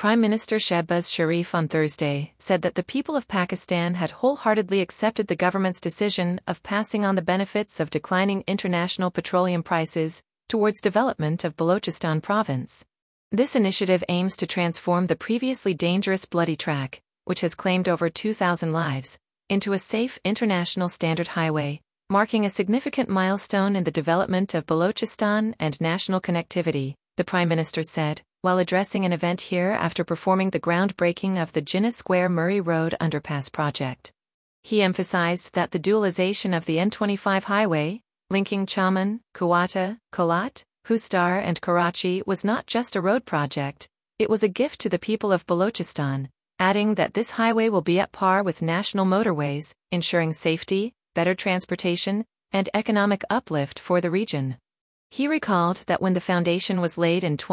Prime Minister Shehbaz Sharif on Thursday said that the people of Pakistan had wholeheartedly accepted the government's decision of passing on the benefits of declining international petroleum prices towards development of Balochistan province. This initiative aims to transform the previously dangerous bloody track, which has claimed over 2,000 lives, into a safe international standard highway, marking a significant milestone in the development of Balochistan and national connectivity, the Prime Minister said, while addressing an event here after performing the groundbreaking of the Jinnah Square Murray Road underpass project. He emphasized that the dualization of the N25 highway, linking Chaman, Quetta, Kalat, Hustar and Karachi was not just a road project, it was a gift to the people of Balochistan, adding that this highway will be at par with national motorways, ensuring safety, better transportation, and economic uplift for the region. He recalled that when the foundation was laid in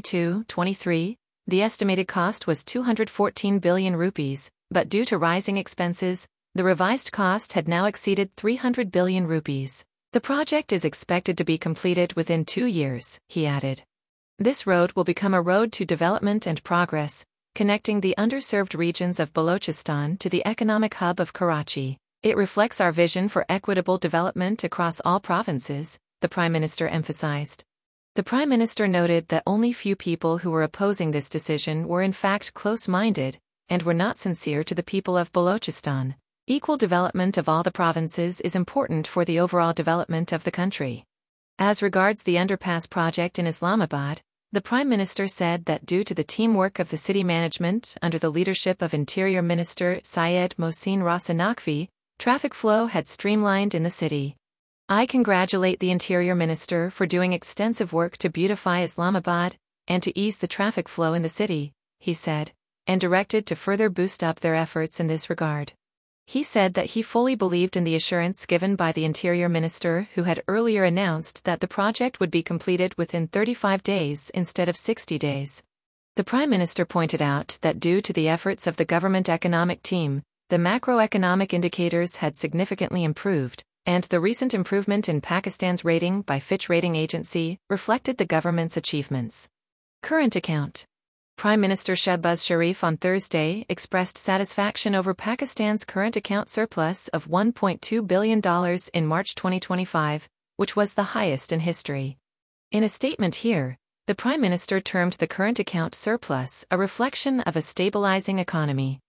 2022-23, the estimated cost was 214 billion rupees, but due to rising expenses, the revised cost had now exceeded 300 billion rupees. The project is expected to be completed within 2 years, he added. This road will become a road to development and progress, connecting the underserved regions of Balochistan to the economic hub of Karachi. It reflects our vision for equitable development across all provinces, the Prime Minister emphasized. The Prime Minister noted that only few people who were opposing this decision were in fact close-minded, and were not sincere to the people of Balochistan. Equal development of all the provinces is important for the overall development of the country. As regards the underpass project in Islamabad, the Prime Minister said that due to the teamwork of the city management under the leadership of Interior Minister Syed Mohsin Raza Naqvi, traffic flow had streamlined in the city. I congratulate the Interior Minister for doing extensive work to beautify Islamabad and to ease the traffic flow in the city, he said, and directed to further boost up their efforts in this regard. He said that he fully believed in the assurance given by the Interior Minister, who had earlier announced that the project would be completed within 35 days instead of 60 days. The Prime Minister pointed out that due to the efforts of the government economic team, the macroeconomic indicators had significantly improved, and the recent improvement in Pakistan's rating by Fitch Rating Agency reflected the government's achievements. Current account. Prime Minister Shehbaz Sharif on Thursday expressed satisfaction over Pakistan's current account surplus of $1.2 billion in March 2025, which was the highest in history. In a statement here, the Prime Minister termed the current account surplus a reflection of a stabilizing economy.